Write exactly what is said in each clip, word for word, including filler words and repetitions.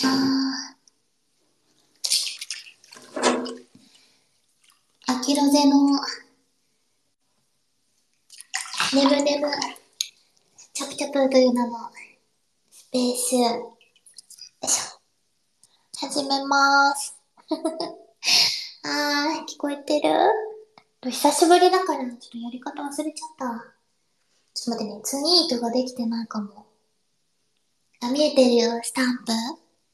あー、アキロゼのネムネムチャプチャプという名のスペース。よいしょ。始めまーす。あー、聞こえてる？久しぶりだから、ちょっとやり方忘れちゃった。ちょっと待ってね、ツイートができてないかも。あ、見えてるよ、スタンプ。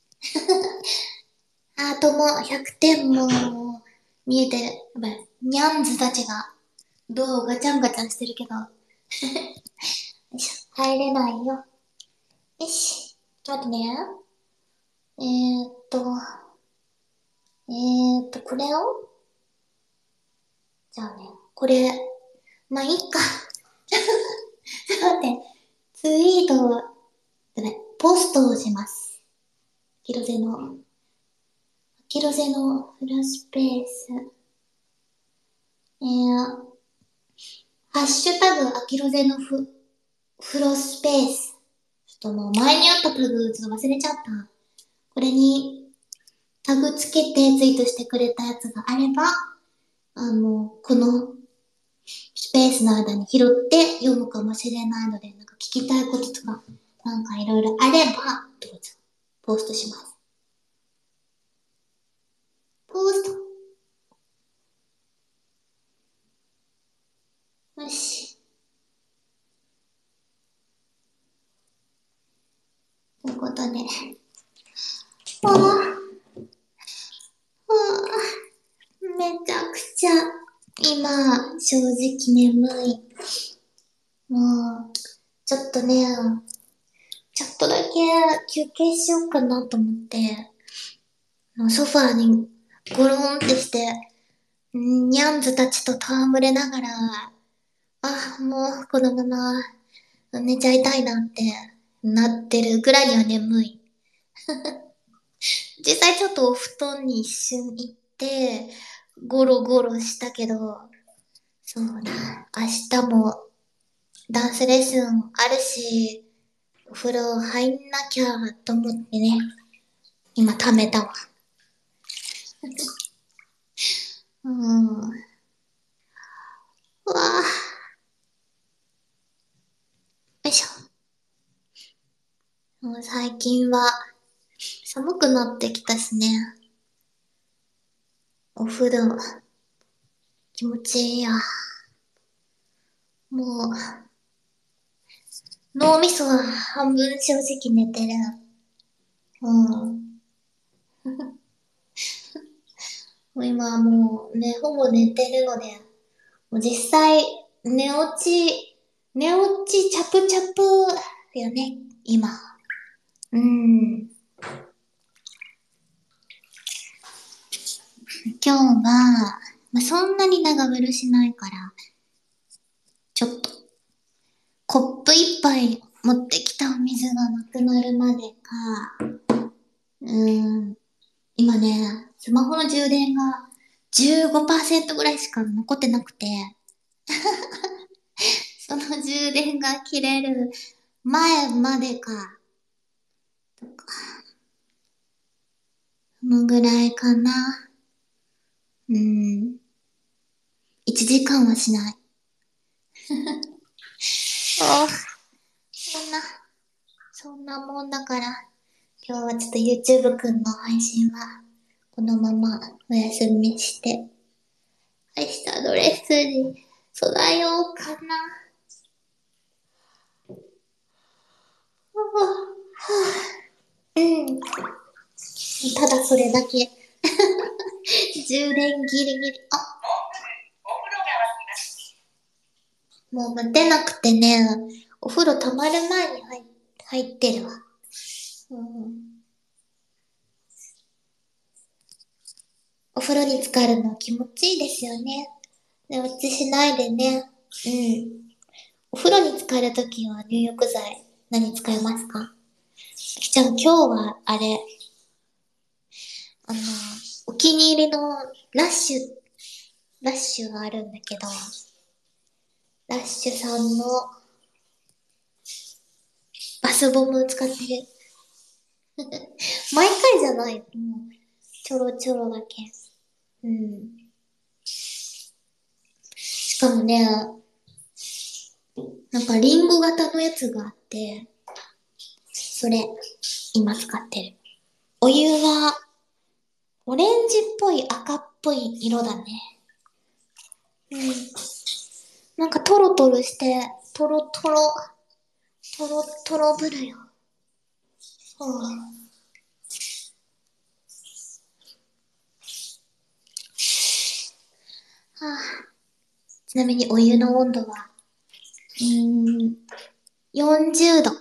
ハートもひゃくてんも見えてる。やばい、ニャンズたちが、どうガチャンガチャンしてるけど。よいしょ、入れないよ。よし。ちょっと待ってね。えーっと、えーっと、これをじゃあね、これ、まあ、いっか。ちょっと待って、ツイートを、じゃない、ポストをします。アキロゼの、アキロゼのフルスペース。えー、ハッシュタグ、アキロゼのフ、フロスペース。ちょっともう前にあったタグ、ちょっと忘れちゃった。これに、タグつけてツイートしてくれたやつがあれば、あの、このスペースの間に拾って読むかもしれないので、なんか聞きたいこととか、なんかいろいろあれば、どうぞ、ポストします。ポスト。よし。ということで。ああ、めちゃくちゃ、今、正直眠い。もう、ちょっとね、ちょっとだけ休憩しようかなと思って、ソファーにゴロンってして、ニャンズたちと戯れながら、あ、もうこのまま寝ちゃいたいなってなってるぐらいには眠い。実際ちょっとお布団に一瞬行って、ゴロゴロしたけど、そうだ、明日もダンスレッスンあるし、お風呂入んなきゃと思ってね、今貯めたわ。うん。うわぁ、よいしょ。もう最近は寒くなってきたしね。お風呂、気持ちいいや。もう、脳みそは半分正直寝てる。うん。もう今はもうね、ほぼ寝てるので、もう実際、寝落ち、寝落ちチャプチャプよね、今。うん。今日は、まあ、そんなに長風呂しないから、ちょっと、コップ一杯持ってきたお水がなくなるまでか、うーん、今ね、スマホの充電がじゅうごパーセントぐらいしか残ってなくて、その充電が切れる前までか、そのぐらいかな。うーん、いちじかんはしない。ああ、そんな、そんなもんだから、今日はちょっと YouTube くんの配信は、このままお休みして、明日のレッスンに備えようかな。うん。ただそれだけ。充電ギリギリ。あ、もう待てなくてね、お風呂溜まる前に入入ってるわ。うん、お風呂に浸かるの気持ちいいですよね。寝落ちしないでね。うん。お風呂に浸かるときは入浴剤何使いますか？きちゃん、今日はあれ、あの、お気に入りのラッシュ、ラッシュがあるんだけど、ラッシュさんのバスボム使ってる。 毎回じゃない。もうちょろちょろだけ。うん。しかもね、なんかリンゴ型のやつがあって、それ、今使ってる。お湯は、オレンジっぽい赤っぽい色だね。うん。なんかトロトロして、トロトロ、トロトロぶるよ。そう。はあ、ちなみにお湯の温度は、うーん、よんじゅうど。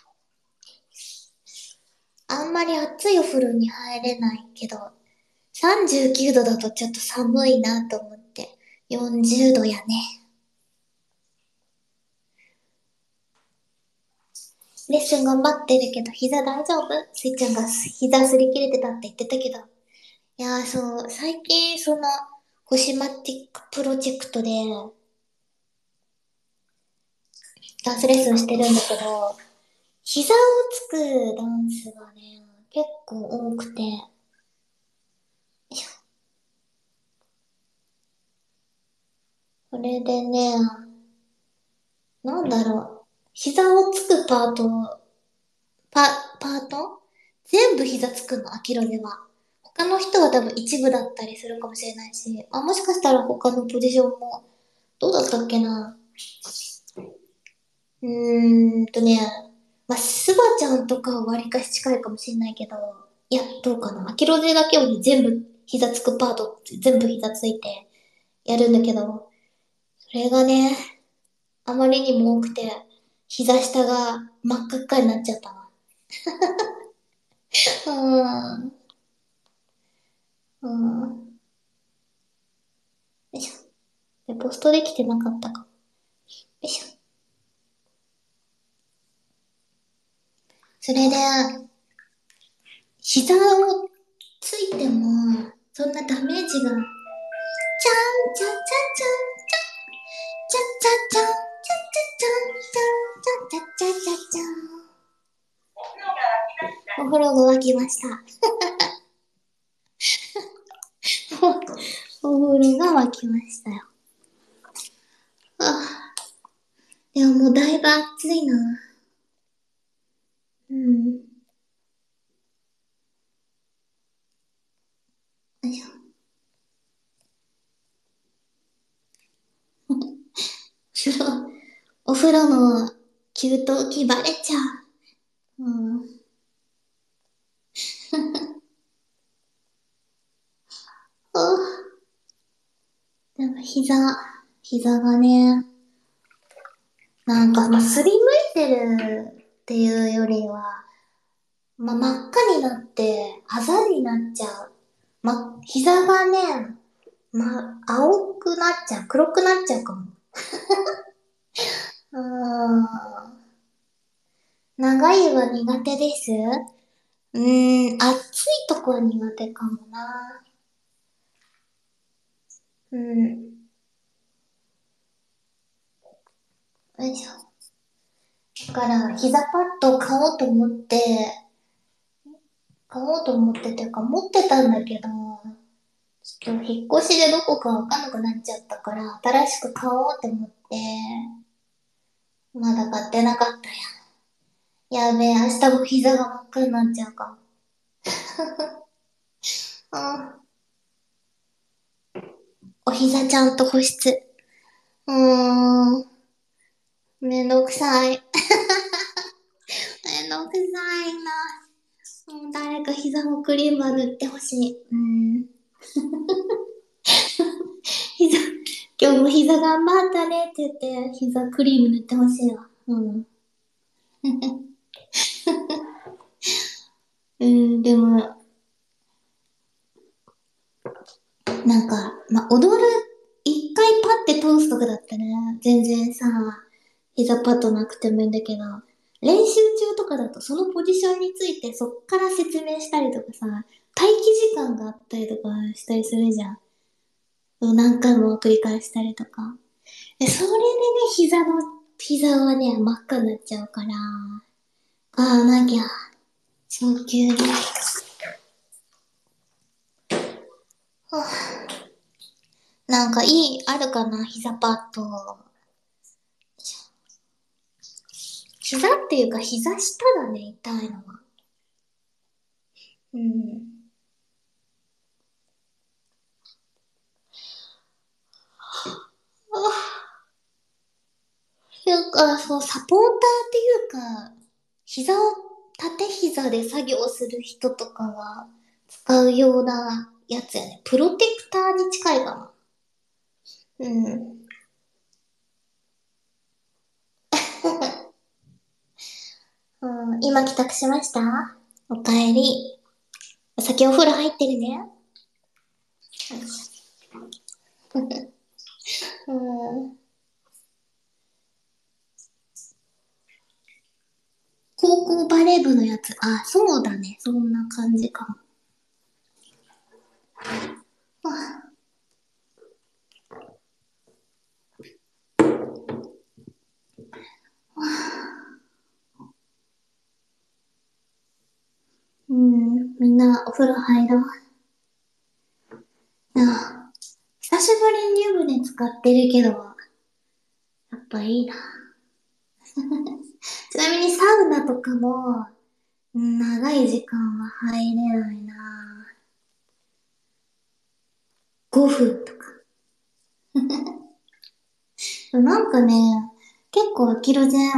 あんまり熱いお風呂に入れないけど、さんじゅうきゅうどだとちょっと寒いなと思って、よんじゅうどやね。レッスン頑張ってるけど、膝大丈夫？スイちゃんが膝擦り切れてたって言ってたけど。いやーそう、最近その、星マティックプロジェクトで、ダンスレッスンしてるんだけど、膝をつくダンスがね、結構多くて、よいしょ。それでね、なんだろう。膝をつくパート、パ、パート全部膝つくの、アキロでは。他の人は多分一部だったりするかもしれないし、あ、もしかしたら他のポジションも、どうだったっけな。うーんとね、まあ、スバちゃんとかは割かし近いかもしれないけど、いや、どうかな。アキロでだけはね、全部膝つくパート、全部膝ついてやるんだけど、それがね、あまりにも多くて、膝下が真っ赤っかになっちゃったな。うーん。うーん。よいしょ。で、ポストできてなかったか。よいしょ。それで、膝をついても、そんなダメージが、ちゃんちゃちゃちゃんちゃん、ちゃちゃちゃん、ちゃちゃちゃん、ちゃちゃちゃちゃちゃちゃん。お風呂が沸きました。お風呂が沸きましたよ。あ、でももうだいぶ暑いな。うん。よいしょ。風呂、お風呂の給湯器バレちゃう。うん。あ、なんか膝、膝がね、なんか、まあ、すりむいてるっていうよりは、まあ、真っ赤になって、あざになっちゃう。ま、膝がね、ま、青くなっちゃう。黒くなっちゃうかも。うーん。長いは苦手です。うーん、暑いとこは苦手かもな。うん。よいしょ。だから、膝パッドを買おうと思って、買おうと思ってていうか、持ってたんだけど、ちょっと引っ越しでどこかわかんなくなっちゃったから、新しく買おうと思って、まだ買ってなかったや。やべえ、明日も膝が真っ赤になっちゃうかも。うん。お膝ちゃんと保湿。うーん。めんどくさい。めんどくさいな。もう誰か膝もクリームは塗ってほしい。うん。膝、今日も膝頑張ったねって言って、膝クリーム塗ってほしいわ。うん。うん、でも、なんか、まあ、踊る、一回パッて通すとかだったら、全然さ、膝パッドなくてもいいんだけど、練習中とかだとそのポジションについてそっから説明したりとかさ、待機時間があったりとかしたりするじゃん。何回も繰り返したりとか。で、それでね、膝の、膝はね、真っ赤になっちゃうから、ああ、なきゃ。 早急に。はあ、なんかいい、あるかな、膝パッド。膝っていうか膝下だね、痛いのは。うん。なんか、そう、サポーターっていうか、膝を、縦膝で作業する人とかは使うようなやつやね。プロテクターに近いかな。うん。うん、今帰宅しました？おかえり。先お風呂入ってるね。うん。高校バレー部のやつ。あ、そうだね。そんな感じかも。あ、うん、みんなお風呂入ろう。あ、久しぶりに湯船使ってるけど、やっぱいいな。ちなみにサウナとかも、長い時間は入れないな。ごふんとか。なんかね、結構アキロゼン、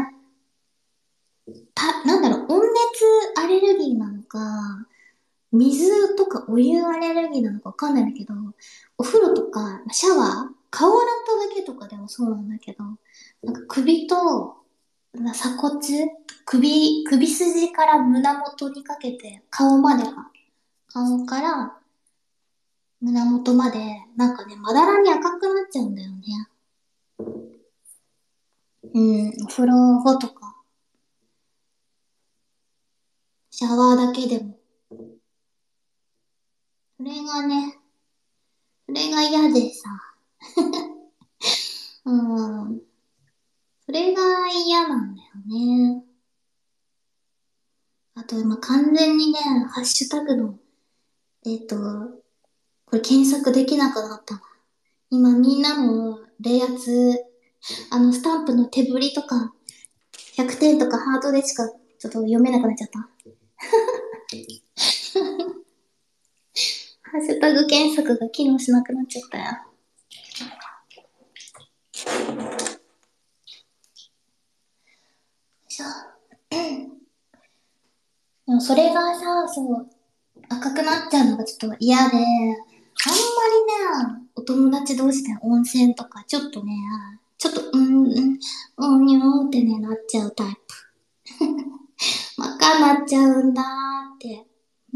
た、なんだろう、温熱アレルギーなのか、水とかお湯アレルギーなのかわかんないんだけど、お風呂とかシャワー、顔洗っただけとかでもそうなんだけど、なんか首とな鎖骨、首、首筋から胸元にかけて、顔までが、顔から胸元まで、なんかね、まだらに赤くなっちゃうんだよね。うん、お風呂後とか、シャワーだけでも。それがね、それが嫌でさ。うん、それが嫌なんだよね。あと、今完全にね、ハッシュタグの、えっと、これ検索できなくなったわ。今みんなのレイアツ、あのスタンプの手振りとか、ひゃくてんとかハートでしかちょっと読めなくなっちゃった。ハッシュタグ検索が機能しなくなっちゃったよ。しょ。でもそれがさ、そう、赤くなっちゃうのがちょっと嫌で、あんまりね、お友達同士で温泉とかちょっとね、ちょっと、うん、うん、うん、にゅーってね、なっちゃうタイプ。真っ赤になっちゃうんだーって。うん、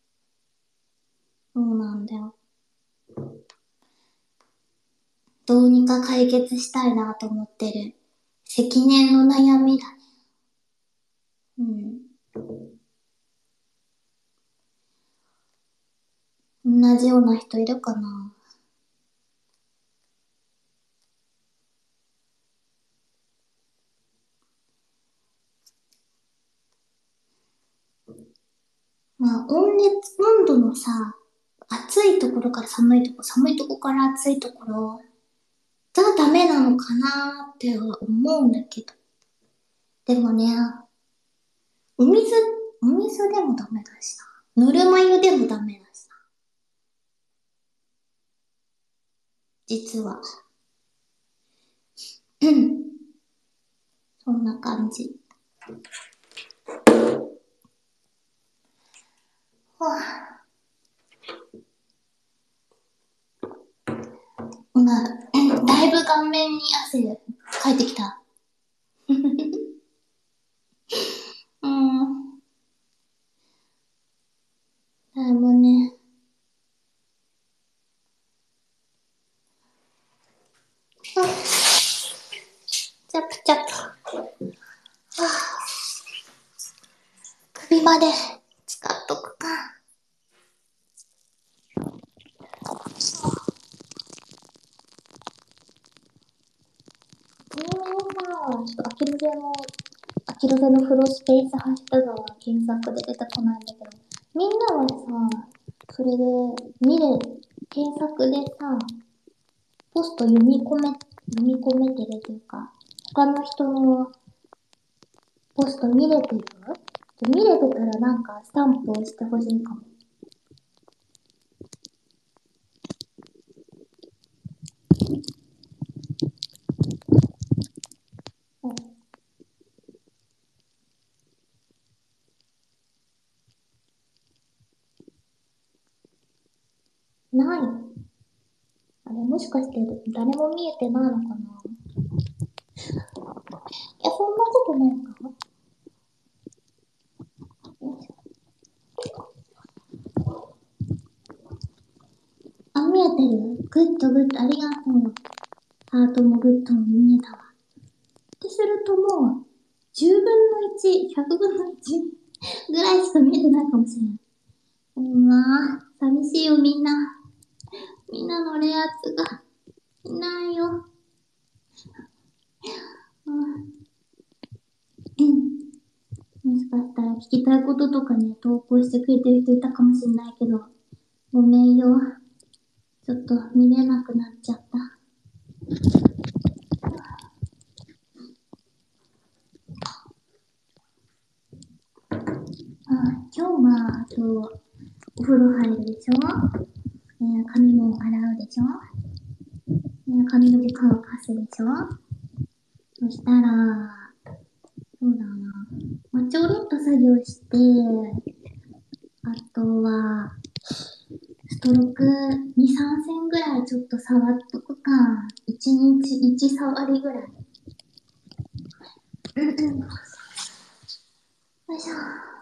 そうなんだよ。どうにか解決したいなと思ってる。積年の悩みだね。うん。同じような人いるかな？まあ、温熱、温度のさ、暑いところから寒いところ、寒いところから暑いところがダメなのかなっては思うんだけど。でもね、お水、お水でもダメだしな。ぬるま湯でもダメだしな。実は。うん。そんな感じ。ほあ、今、だいぶ顔面に汗かいてきた。うん。だいぶね。チャプチャプ。はあ、首まで使っとくか。これはさ、ちょっとアキルゼのアキロゼのフロスペースハッシュタグは検索で出てこないんだけど、みんなはさ、それで見れ、検索でさ、ポスト読み込め、読み込めてるというか、他の人のポスト見れてる？見れてたらなんかスタンプをしてほしいかも。うん。ない。あれ、もしかして誰も見えてないのかな？いや、そんなことないか。よいしょ。あ、見えてる？グッドグッド、ありがとう。ハートもグッドも見えたわ。ってするともう、じゅうぶんのいち、ひゃくぶんのいちぐらいしか見えてないかもしれない。うわぁ、寂しいよみんな。みんなのレアツがいないよ。うん。うん。もしかしたら聞きたいこととかね、投稿してくれてる人いたかもしれないけど、ごめんよ。ちょっと見れなくなっちゃった。あ、今日は、あと、お風呂入るでしょ？えー、髪も洗うでしょ？えー、髪の毛乾かすでしょ？そしたら、そうだな。まあ、ちょろっと作業して、あとは、ストロークに、さん線ぐらいちょっと触っとくか。いちにちいち触りぐらい。うんうん。よいしょ。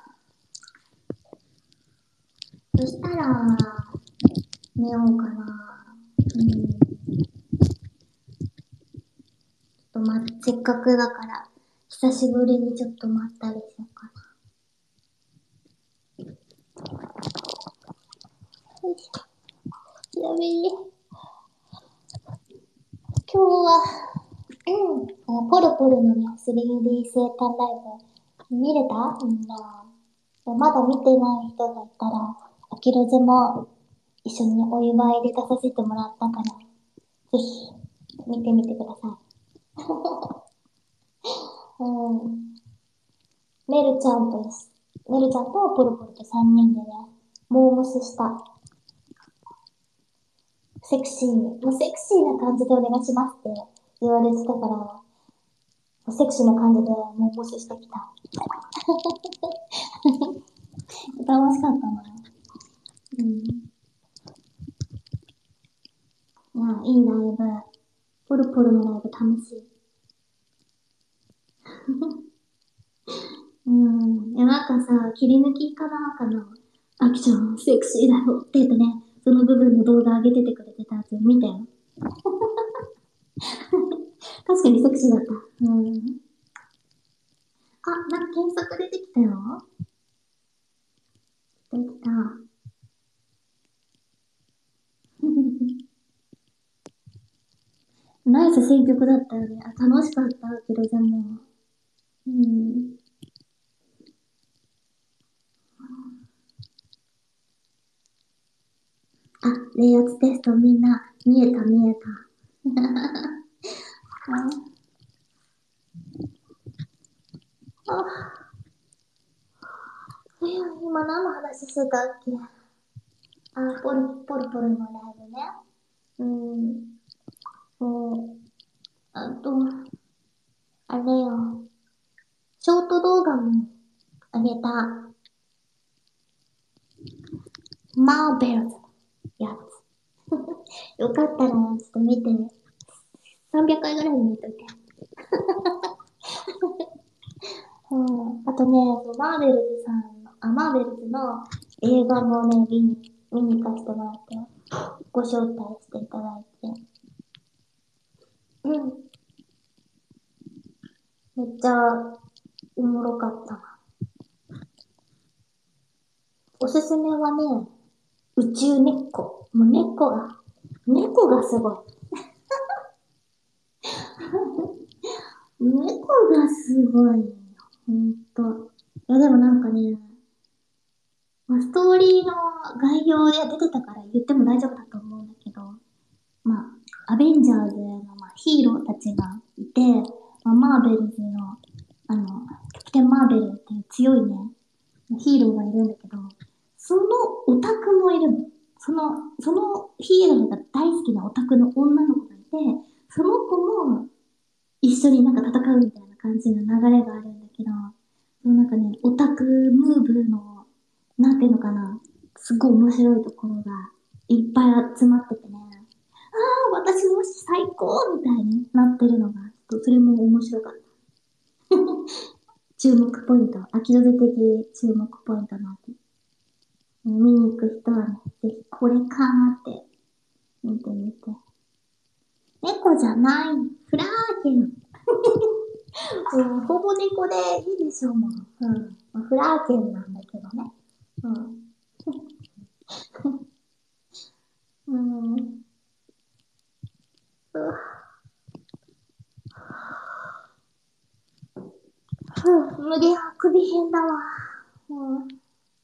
そしたら、寝ようかな。うん。ちょっとま、せっかくだから、久しぶりにちょっとまったりしようかな。よいしょ。ちなみに、今日は、うん、ポルポルのね、スリーディー 生誕ライブ、見れた？みんな。まだ見てない人がいたら、アキロゼも一緒にお祝いで出させてもらったから、ぜひ、見てみてください。うん。メルちゃんと、メルちゃんとポルポルとさんにんでね、モームスした。セクシー、もうセクシーな感じでお願いしますって言われてたから、セクシーな感じでモームスしてきた。楽しかったな。うん。いや、いいライブ。ポルポルのライブ楽しい。うん。いや、なんかさ、切り抜きかなかな。あきちゃん、セクシーだよって言ってね、その部分の動画上げててくれてたやつ見たよ。確かにセクシーだった。うん。あ、なんか検索出てきたよ。出てきた。ナイス選曲だったよね。あ、楽しかったけど、でも。うん。あ、冷圧テストみんな見えた見えた。あ、いや、今何の話してたっけ？あ、ポル、ポルポルのライブね。うん。そう。あと、あれよ。ショート動画もあげた。マーベルズやつ。よかったら、ちょっと見てね。さんびゃっかいぐらい見といて。うん。あとね、マーベルズさんの、あ、マーベルズの映画もね、見に、見に行かせてもらって、ご招待していただいて。うん。めっちゃおもろかったな。おすすめはね、宇宙猫。もう猫が、猫がすごい。猫がすごい。 うんと、いやでもなんかね、まあ、ストーリーの概要で出てたから言っても大丈夫だと思うんだけど、まあ、アベンジャーズの、まあ、ヒーローたちがいて、まあ、マーベルズの、あの、キャプテンマーベルっていう強いね、ヒーローがいるんだけど、そのオタクもいるの。その、そのヒーローが大好きなオタクの女の子がいて、その子も一緒になんか戦うみたいな感じの流れがあるんだけど、そのなんかね、オタクムーブの、なんていうのかな、すごい面白いところがいっぱい集まっててね、ああ、私も最高みたいになってるのが、ちょっとそれも面白かった。注目ポイント、秋の出的注目ポイントなんで、見に行く人はね、ぜひこれかーって見てみて。猫じゃない、フラーゲン。うん、ほぼ猫でいいでしょう、もう。うん。まあ、フラーケンなんだけどね。うん。うん。うわ、ふう、無理は首変だわ。うん。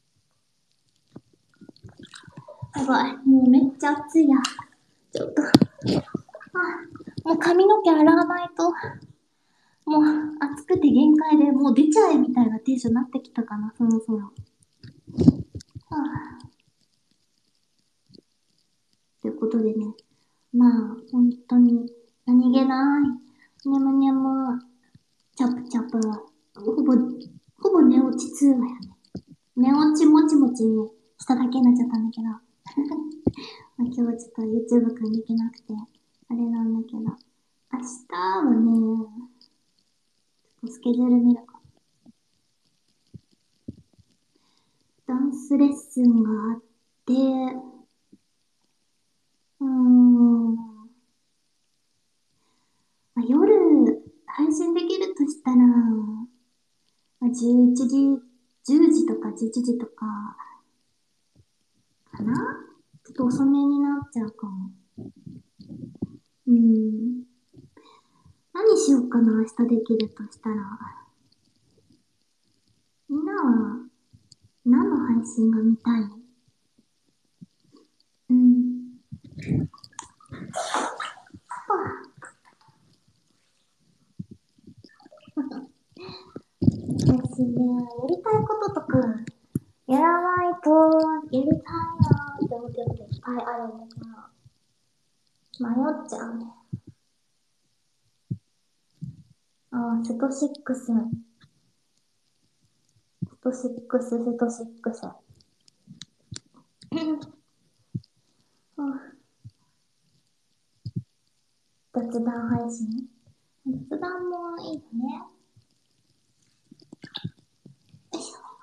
やばい。もうめっちゃ暑いや。ちょっと。あ、もう髪の毛洗わないと、もう暑くて限界でもう出ちゃえみたいなテンションになってきたかな、そろそろ。はあ、ということでね。まあ、本当に何気ない、にゃむにゃむ、チャプチャプ、ほぼ、ほぼ寝落ち通話やね。寝落ちもちもちしただけになっちゃったんだけど。まあ今日ちょっと YouTube くんできなくて、あれなんだけど。明日はね、スケジュール見るか。ダンスレッスンがあって、うーん、まあ、夜配信できるとしたら、まあ、じゅういちじ、じゅうじとかじゅういちじとか、かな、ちょっと遅めになっちゃうかも。うん。何しようかな、明日できるとしたら。みんなは何の配信が見たい？うん。私ね、やりたいこととか、やらないと、やりたいなーって思ってることいっぱいあるんだけど、迷っちゃうね。あー、セトシックス。セトシックス、セトシックス。雑談配信、雑談もいいよね。よいしょ。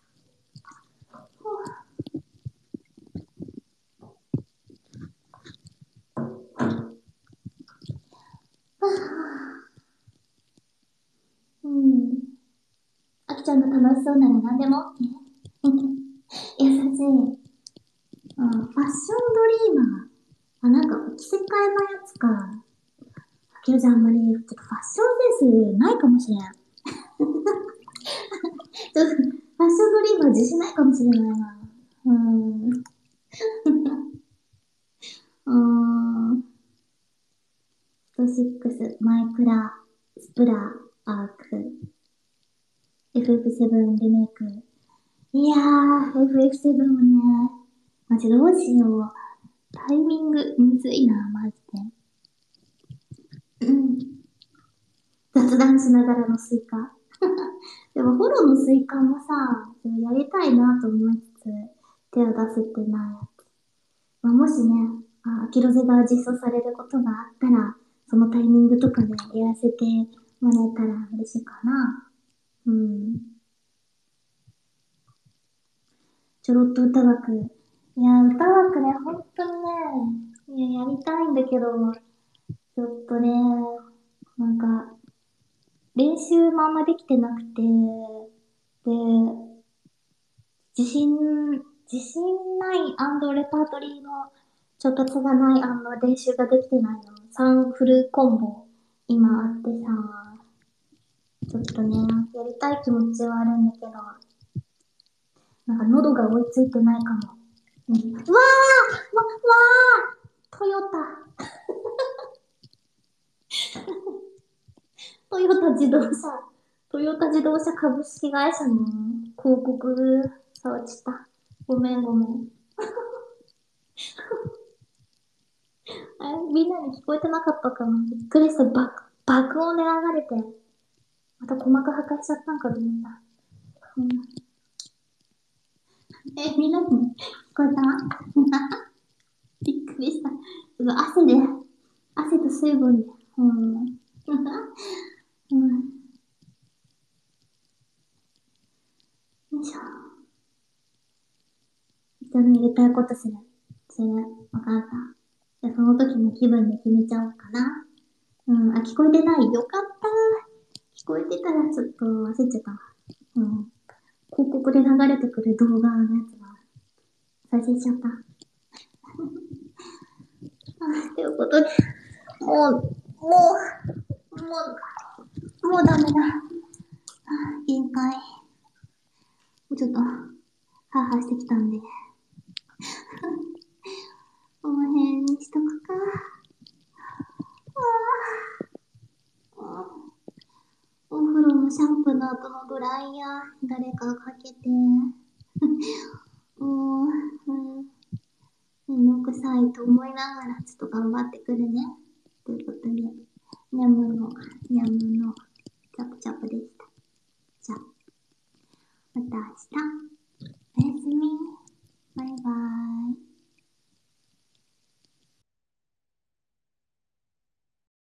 うん。あきちゃんが楽しそうなら何でも OK？ 優しい。うん。ファッションドリーマー。あ、なんか、着せ替えのやつか。けどじゃああんまり、ちょっとファッションセンスないかもしれん。ちょっと、ファッションドリーマー自信ないかもしれないな。うーん。うーん。ストシックス、マイクラ、スプラ、アーク、エフエフセブン リメイク。いやー、エフエフセブン もね、マジどうしよう。タイミング、むずいな、マジで。うん。雑談しながらのスイカ。でも、フォローのスイカもさ、やりたいなと思いつつ、手を出せてないやつ。まあ、もしね、あ、アキロゼが実装されることがあったら、そのタイミングとかでやらせてもらえたら嬉しいかな。うん。ちょろっと歌枠。いや、歌枠ね、ほんとにね、いや、やりたいんだけど、ちょっとね、なんか、練習もあんまできてなくて、で、自信、自信ないレパートリーの調達がない練習ができてないの。さんフルコンボ、今あってさ、 ちょっとね、やりたい気持ちはあるんだけど、なんか喉が追いついてないかも。うん、わーわ、わートヨタ。トヨタ自動車。トヨタ自動車株式会社の広告触っちゃった。ごめんごめん。あれ、みんなに聞こえてなかったかな。びっくりした。爆、爆音で流れて。また鼓膜破壊しちゃったんかと思った。うん、え、みんなに聞こえたびっくりした。ちょっと汗で、汗と水分で。うん。うん。よいしょ。人のやりたいことする。する。わかった。じゃあその時の気分で決めちゃおうかな。うん。あ、聞こえてない。よかった。聞こえてたらちょっと焦っちゃったわ。うん。広告で流れてくる動画のやつが再生しちゃった。あ、ということで、もう、もう、もう、もうダメだ。限界。もうちょっと、ハーハーしてきたんで。この辺にしとくか。ああ、お風呂のシャンプーの後のドライヤー、誰かかけて。もう、うん、めんどくさいと思いながら、ちょっと頑張ってくるね。ということで、ニャムの、ニャムの、